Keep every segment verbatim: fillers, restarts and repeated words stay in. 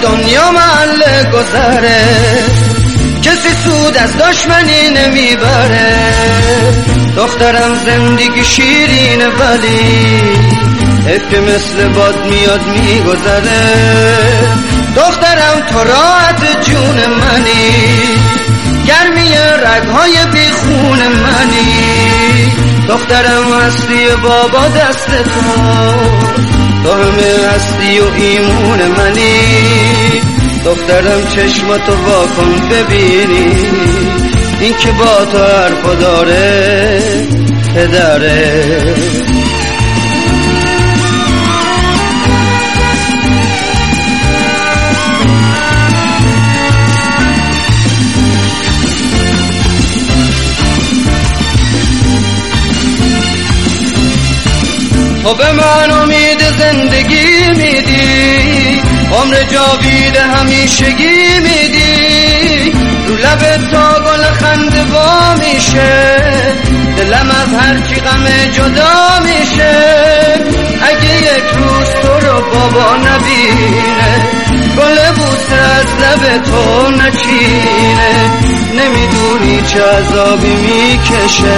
دنیا محل گذره، کسی سود از دشمنی نمیبره. دخترم زندگی شیرینه ولی حیف که مثل باد میاد میگذره. دخترم تو راحت جون منی، گرمی رگهای بیخون منی. دخترم هستی بابا دست تو، تو همه هستی و ایمون منی. دخترم چشماتو واکن ببینی، این که با تو حرفا داره پدره. تو به من امید زندگی میدی، عمر جاوید همیشگی میدی. رو لب تا گل خنده وا میشه، دلم از هرچی غم جدا میشه. اگه یک روز تو رو بابا نبینه، گل بوسه از لب تو نچینه. نمیدونی چه عذابی میکشه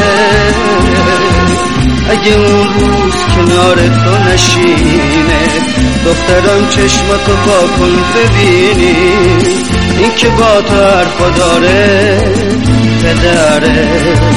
اگه اون روز کنار تو نشینه. دخترم چشماتو واکن ببینی، این که با تو حرفا داره پدره.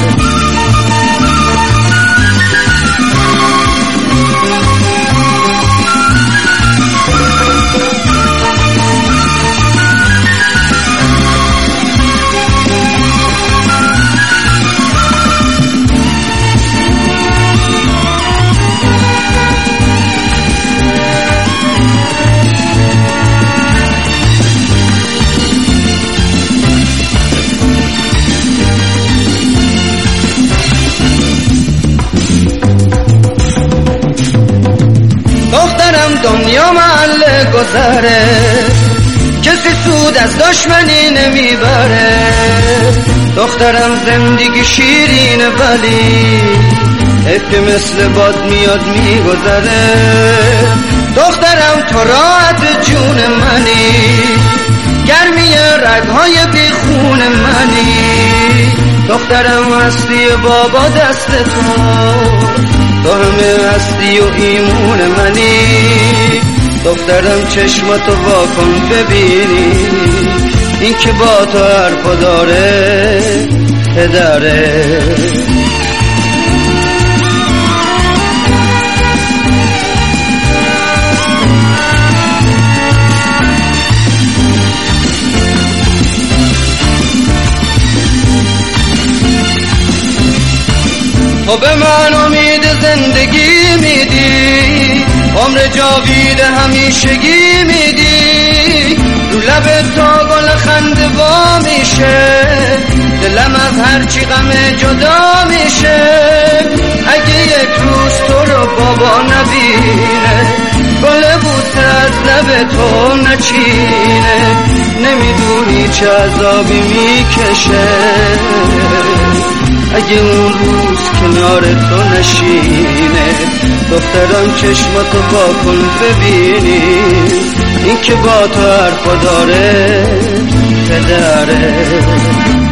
دنیا محل گذره، کسی سود از دشمنی نمیبره. دخترم زندگی شیرینه ولی حیف که مثل باد میاد میگذره. دخترم تو راحت جون منی، گرمی رگهای بیخون منی. دخترم هستی بابا دست تو، تو همه هستی و ایمون منی. دخترم چشماتو واکن ببینی، این که با تو حرفا داره پدره. تو به من امید زندگی میدی، عمر جاوید همیشگی میدی. رو لب تا گل خنده وا میشه، دلم از هرچی غم جدا میشه. اگه یک روز تو رو بابا نبینه، گل بوسه از لب تو نچینه. نمیدونی چه عذابی میکشه اگه اون روز کنار تو نشینه. دخترم چشماتو واکن ببینی، این که با تو حرفا داره پدره.